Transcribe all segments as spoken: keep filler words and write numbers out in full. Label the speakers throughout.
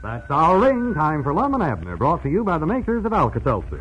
Speaker 1: That's our ring. Time for Lum and Abner, brought to you by the makers of Alka-Seltzer.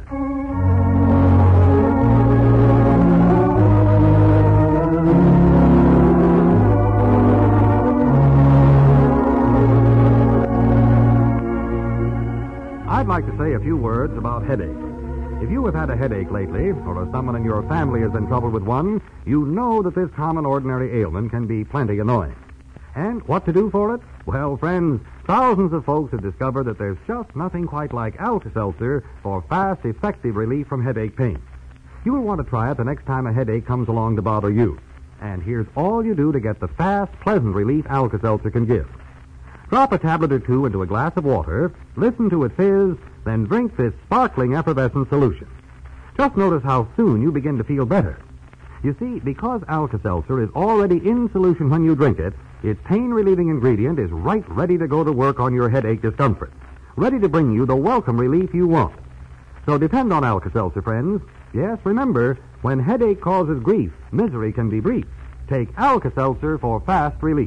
Speaker 1: I'd like to say a few words about headache. If you have had a headache lately, or if someone in your family has been troubled with one, you know that this common ordinary ailment can be plenty annoying. And what to do for it? Well, friends, thousands of folks have discovered that there's just nothing quite like Alka-Seltzer for fast, effective relief from headache pain. You will want to try it the next time a headache comes along to bother you. And here's all you do to get the fast, pleasant relief Alka-Seltzer can give. Drop a tablet or two into a glass of water, listen to it fizz, then drink this sparkling effervescent solution. Just notice how soon you begin to feel better. You see, because Alka-Seltzer is already in solution when you drink it, its pain-relieving ingredient is right ready to go to work on your headache discomfort, ready to bring you the welcome relief you want. So depend on Alka-Seltzer, friends. Yes, remember, when headache causes grief, misery can be brief. Take Alka-Seltzer for fast relief.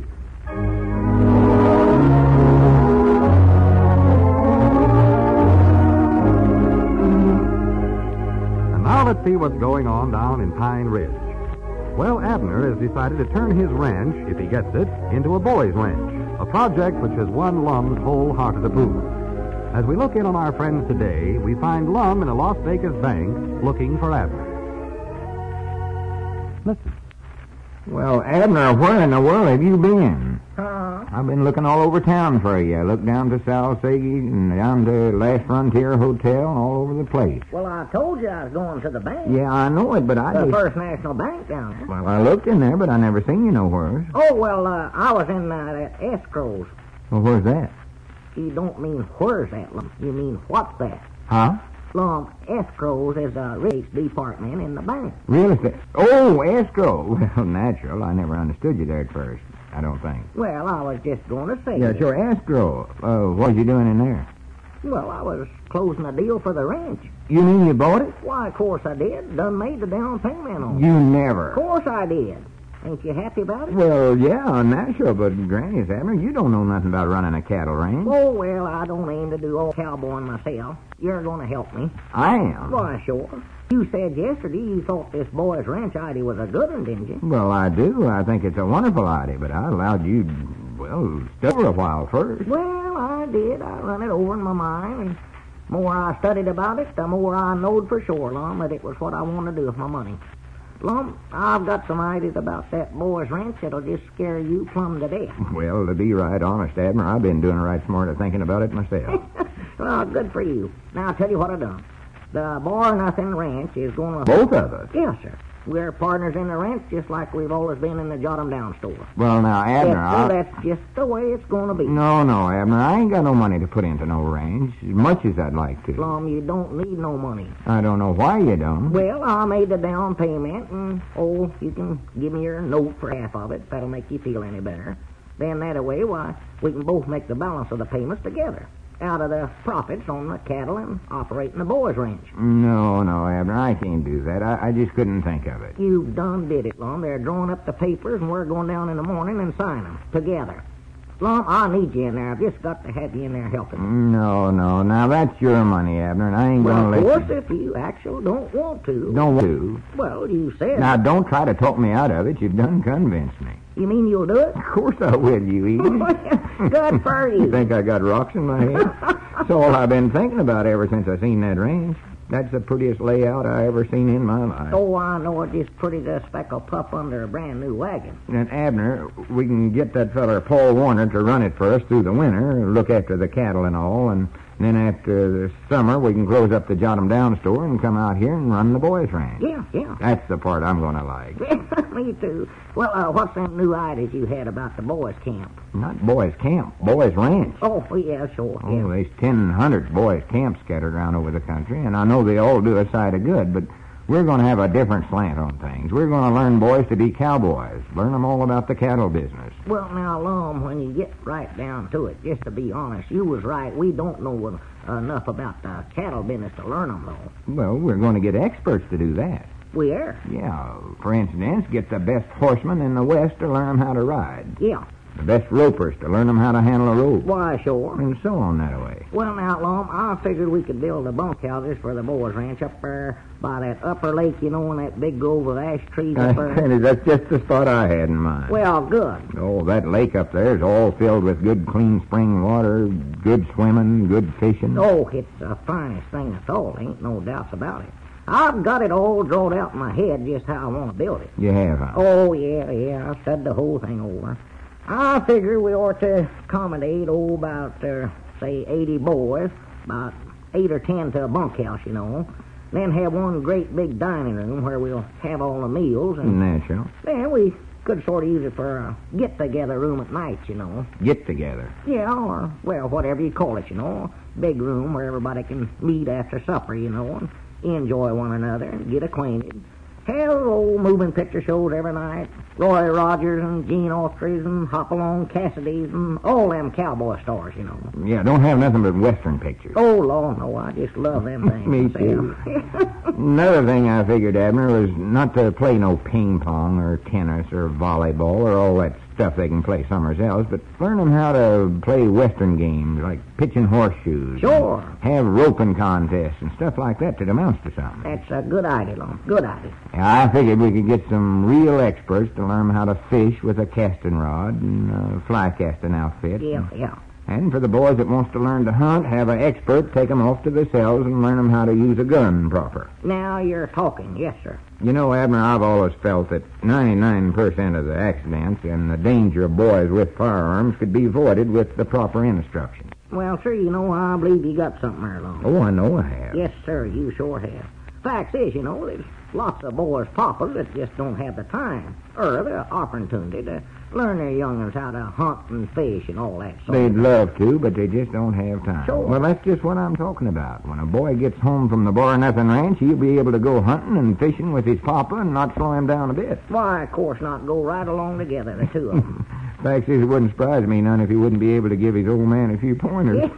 Speaker 1: And now let's see what's going on down in Pine Ridge. Well, Abner has decided to turn his ranch, if he gets it, into a boys' ranch, a project which has won Lum's wholehearted approval. As we look in on our friends today, we find Lum in a Las Vegas bank looking for Abner. Listen.
Speaker 2: Well, Abner, where in the world have you been?
Speaker 3: Huh?
Speaker 2: I've been looking all over town for you. I looked down to Salsagi and down to Last Frontier Hotel and all over the place.
Speaker 3: Well, I told you I was going to the bank.
Speaker 2: Yeah, I know it, but I
Speaker 3: The
Speaker 2: just...
Speaker 3: First National Bank down there.
Speaker 2: Well, I looked in there, but I never seen you nowhere.
Speaker 3: Oh, well, uh, I was in uh, that escrows.
Speaker 2: Well, where's that?
Speaker 3: You don't mean where's that, Lum. You mean what's that?
Speaker 2: Huh?
Speaker 3: Lum, escrows is the rates department in the bank.
Speaker 2: Real estate. Oh, escrow. Well, natural. I never understood you there at first, I don't think.
Speaker 3: Well, I was just going to say
Speaker 2: Yeah,
Speaker 3: that.
Speaker 2: sure, escrow. Uh, what was you doing in there?
Speaker 3: Well, I was closing a deal for the ranch.
Speaker 2: You mean you bought it?
Speaker 3: Why, of course I did. Done made the down payment on it.
Speaker 2: You never.
Speaker 3: Of course I did. Ain't you happy about it?
Speaker 2: Well, yeah, natural, but Granny Abner, you don't know nothing about running a cattle ranch.
Speaker 3: Oh, well, I don't aim to do all cowboying myself. You're going to help me.
Speaker 2: I am.
Speaker 3: Why, sure. You said yesterday you thought this boy's ranch idea was a good one, didn't you?
Speaker 2: Well, I do. I think it's a wonderful idea, but I allowed you, well, stay for a while first.
Speaker 3: Well, I did. I run it over in my mind, and the more I studied about it, the more I knowed for sure, Lum, that it was what I wanted to do with my money. Lum, I've got some ideas about that boy's ranch that'll just scare you plumb to death.
Speaker 2: Well, to be right honest, Abner, I've been doing right smart of thinking about it myself.
Speaker 3: Well, good for you. Now, I'll tell you what I've done. The Bar Nothing Ranch is going to...
Speaker 2: Both of us?
Speaker 3: Yes, sir. We're partners in the ranch just like we've always been in the Jot 'em Down store.
Speaker 2: Well, now, Abner,
Speaker 3: Yes,
Speaker 2: I...
Speaker 3: sir, that's just the way it's going to be.
Speaker 2: No, no, Abner, I ain't got no money to put into no ranch, as much as I'd like to.
Speaker 3: Lum, you don't need no money.
Speaker 2: I don't know why you don't.
Speaker 3: Well, I made the down payment, and, oh, you can give me your note for half of it if that'll make you feel any better. Then that way, why, we can both make the balance of the payments together, out of the profits on the cattle and operating the boys' ranch.
Speaker 2: No, no, Abner, I can't do that. I, I just couldn't think of it.
Speaker 3: You done did it, Lum. They're drawing up the papers, and we're going down in the morning and sign them together. Lum, I need you in there. I've just got to have you in there helping.
Speaker 2: No, no, now that's your money, Abner, and I ain't
Speaker 3: Well,
Speaker 2: gonna
Speaker 3: of
Speaker 2: let
Speaker 3: course,
Speaker 2: you...
Speaker 3: if you actually don't want to.
Speaker 2: Don't want to.
Speaker 3: Well, you said...
Speaker 2: Now, don't try to talk me out of it. You've done convinced me.
Speaker 3: You mean you'll do it?
Speaker 2: Of course I will, you idiot.
Speaker 3: Good for you.
Speaker 2: You think I got rocks in my head? That's all I've been thinking about ever since I seen that range. That's the prettiest layout I ever seen in my life.
Speaker 3: Oh, I know it. Just pretty to speckled pup under a brand new wagon.
Speaker 2: And Abner, we can get that feller Paul Warner to run it for us through the winter, look after the cattle and all, and then after the summer we can close up the Jot 'em Down store and come out here and run the boys' ranch.
Speaker 3: Yeah, yeah.
Speaker 2: That's the part I'm going to like.
Speaker 3: Me too. Well, uh, what's them new ideas you had about the boys' camp?
Speaker 2: Not boys' camp, boys' ranch.
Speaker 3: Oh, yeah, sure.
Speaker 2: Oh,
Speaker 3: Yeah.
Speaker 2: there's ten hundred boys' camps scattered around over the country, and I know they all do a sight of good, but we're going to have a different slant on things. We're going to learn boys to be cowboys, learn them all about the cattle business.
Speaker 3: Well, now, Lum, when you get right down to it, just to be honest, you was right. We don't know enough about the cattle business to learn them, though.
Speaker 2: Well, we're going to get experts to do that.
Speaker 3: We are.
Speaker 2: Yeah, for instance, get the best horsemen in the West to learn them how to ride.
Speaker 3: Yeah.
Speaker 2: The best ropers to learn them how to handle a rope.
Speaker 3: Why, sure.
Speaker 2: And so on that way.
Speaker 3: Well, now, Lum, I figured we could build the bunkhouses for the boys' ranch up there by that upper lake, you know, in that big grove of ash trees up there.
Speaker 2: Uh, that's just the spot I had in mind.
Speaker 3: Well, good.
Speaker 2: Oh, that lake up there is all filled with good, clean spring water, good swimming, good fishing.
Speaker 3: Oh, it's the finest thing at all. Ain't no doubts about it. I've got it all drawn out in my head just how I want to build it.
Speaker 2: You have, huh?
Speaker 3: Oh, yeah, yeah. I've studied the whole thing over. I figure we ought to accommodate, oh, about, uh, say, eighty boys, about eight or ten to a bunkhouse, you know. Then have one great big dining room where we'll have all the meals. And
Speaker 2: natural.
Speaker 3: then we could sort of use it for a get-together room at night, you know.
Speaker 2: Get together.
Speaker 3: Yeah, or, well, whatever you call it, you know. Big room where everybody can meet after supper, you know, and enjoy one another and get acquainted. Have old moving picture shows every night. Roy Rogers and Gene Autry's and Hopalong Cassidy's and all them cowboy stars, you know.
Speaker 2: Yeah, don't have nothing but Western pictures.
Speaker 3: Oh, Lord, no, I just love them things.
Speaker 2: Me too. Another thing I figured, Abner, was not to play no ping pong or tennis or volleyball or all that stuff they can play somewhere else, but learn them how to play Western games like pitching horseshoes.
Speaker 3: Sure.
Speaker 2: Have roping contests and stuff like that that amounts to something.
Speaker 3: That's a good idea, Lon. Good idea.
Speaker 2: Yeah, I figured we could get some real experts to learn how to fish with a casting rod and a fly casting outfit.
Speaker 3: Yeah, yeah.
Speaker 2: And for the boys that wants to learn to hunt, have an expert take them off to the cells and learn them how to use a gun proper.
Speaker 3: Now you're talking. Yes, sir.
Speaker 2: You know, Abner, I've always felt that ninety-nine percent of the accidents and the danger of boys with firearms could be avoided with the proper instruction.
Speaker 3: Well, sir, you know, I believe you got something there, Lon.
Speaker 2: Oh, I know I have.
Speaker 3: Yes, sir, you sure have. Fact is, you know, there's lots of boys papas that just don't have the time or the opportunity to learn their young'uns how to hunt and fish and all that sort
Speaker 2: They'd
Speaker 3: of thing.
Speaker 2: love to, but they just don't have time.
Speaker 3: Sure.
Speaker 2: Well, that's just what I'm talking about. When a boy gets home from the Bar Nothing Ranch, he'll be able to go hunting and fishing with his papa and not slow him down a bit.
Speaker 3: Why, of course not. Go right along together, the two of them.
Speaker 2: Fact is, it wouldn't surprise me none if he wouldn't be able to give his old man a few pointers.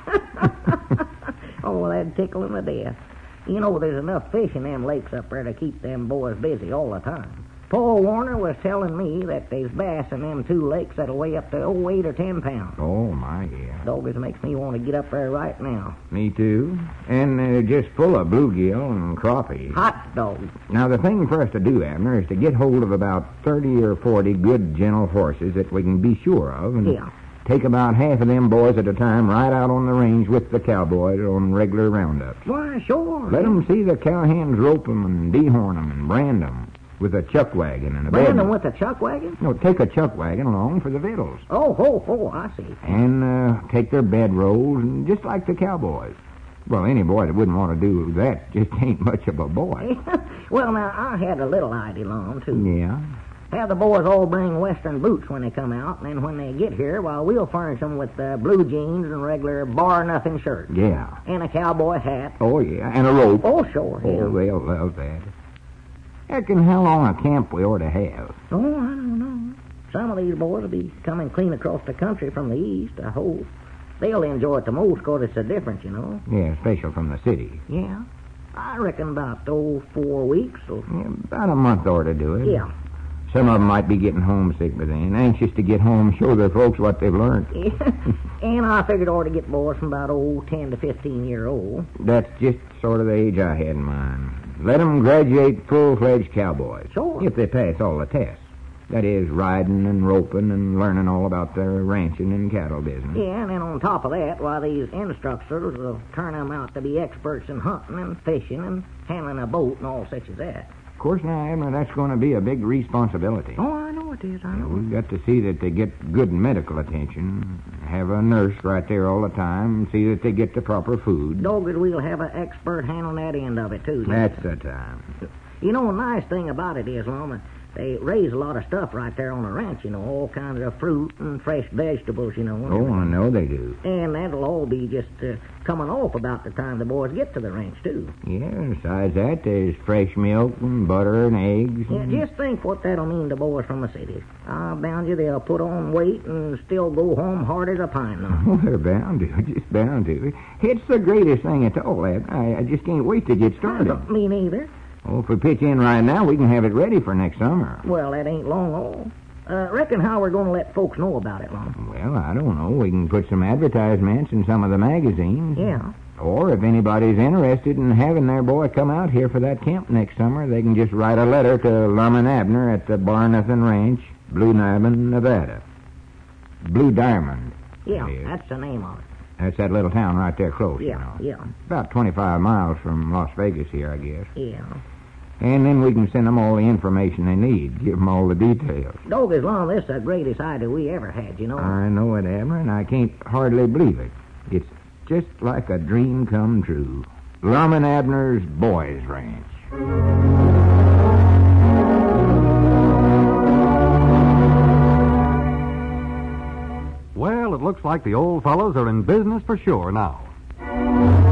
Speaker 3: Oh, that'd tickle him to death. You know, there's enough fish in them lakes up there to keep them boys busy all the time. Paul Warner was telling me that there's bass in them two lakes that'll weigh up to, oh, eight or ten pounds.
Speaker 2: Oh, my, yeah.
Speaker 3: Doggers makes me want to get up there right now.
Speaker 2: Me too. And they're just full of bluegill and crappie.
Speaker 3: Hot dog.
Speaker 2: Now, the thing for us to do, Abner, is to get hold of about thirty or forty good, gentle horses that we can be sure of. And
Speaker 3: Yeah.
Speaker 2: take about half of them boys at a time right out on the range with the cowboys on regular roundups.
Speaker 3: Why, sure.
Speaker 2: Let 'em see the cowhands rope 'em and dehorn 'em and brand 'em with a chuck wagon and a bed.
Speaker 3: Brandon with the chuck wagon?
Speaker 2: No, take a chuck wagon along for the victuals.
Speaker 3: Oh, ho, ho, I see.
Speaker 2: And uh, take their bed rolls, and just like the cowboys. Well, any boy that wouldn't want to do that just ain't much of a boy.
Speaker 3: Well, now, I had a little idea, Lon, too.
Speaker 2: Yeah.
Speaker 3: Have the boys all bring Western boots when they come out, and then when they get here, well, we'll furnish them with uh, blue jeans and regular bar-nothing shirts.
Speaker 2: Yeah.
Speaker 3: And a cowboy hat.
Speaker 2: Oh, yeah. And a rope.
Speaker 3: Oh, sure.
Speaker 2: Oh,
Speaker 3: Yeah.
Speaker 2: they'll love that. Reckon how long a camp we ought to have?
Speaker 3: Oh, I don't know. Some of these boys will be coming clean across the country from the east, I hope. They'll enjoy it the most because it's so different, you know.
Speaker 2: Yeah, special from the city.
Speaker 3: Yeah. I reckon about, oh, four weeks. Or...
Speaker 2: Yeah, about a month ought to do it.
Speaker 3: Yeah.
Speaker 2: Some of them might be getting homesick by then, anxious to get home and show their folks what they've learned.
Speaker 3: And I figured I ought to get boys from about, oh, ten to fifteen year old.
Speaker 2: That's just sort of the age I had in mind. Let 'em graduate full-fledged cowboys.
Speaker 3: Sure.
Speaker 2: If they pass all the tests. That is, riding and roping and learning all about their ranching and cattle business.
Speaker 3: Yeah, and then on top of that, why, these instructors will turn them out to be experts in hunting and fishing and handling a boat and all such as that.
Speaker 2: Of course, now, Abner, that's going to be a big responsibility.
Speaker 3: Oh, I know it is, I know.
Speaker 2: We've got to see that they get good medical attention, have a nurse right there all the time, and see that they get the proper food.
Speaker 3: Dogged, we'll have an expert handling that end of it, too.
Speaker 2: That's the time.
Speaker 3: You know, a nice thing about it is, Loma, they raise a lot of stuff right there on the ranch, you know, all kinds of fruit and fresh vegetables, you know. and
Speaker 2: Oh, I
Speaker 3: everything.
Speaker 2: know they do.
Speaker 3: And that'll all be just uh, coming off about the time the boys get to the ranch, too.
Speaker 2: Yeah, besides that, there's fresh milk and butter and eggs.
Speaker 3: Yeah,
Speaker 2: And...
Speaker 3: just think what that'll mean to boys from the city. I'll bound you they'll put on weight and still go home hard as a pine knot.
Speaker 2: Oh, they're bound to. Just bound to. It's the greatest thing at all, Ab. I, I just can't wait to get started.
Speaker 3: Me neither.
Speaker 2: Oh, if we pitch in right now, we can have it ready for next summer.
Speaker 3: Well, that ain't long all. Uh, reckon how we're going to let folks know about it, Lon?
Speaker 2: Well, I don't know. We can put some advertisements in some of the magazines.
Speaker 3: Yeah.
Speaker 2: Or if anybody's interested in having their boy come out here for that camp next summer, they can just write a letter to Lum and Abner at the Barnathan Ranch, Blue Diamond, Nevada. Blue Diamond.
Speaker 3: Yeah,
Speaker 2: It is.
Speaker 3: that's the name of it.
Speaker 2: That's that little town right there close, you
Speaker 3: Yeah,
Speaker 2: know.
Speaker 3: yeah,
Speaker 2: About twenty-five miles from Las Vegas here, I guess.
Speaker 3: yeah.
Speaker 2: And then we can send them all the information they need, give them all the details.
Speaker 3: Dog, as long as this is the greatest idea we ever had, you know.
Speaker 2: I know it, Abner, and I can't hardly believe it. It's just like a dream come true. Lum and Abner's Boys Ranch.
Speaker 1: Well, it looks like the old fellows are in business for sure now.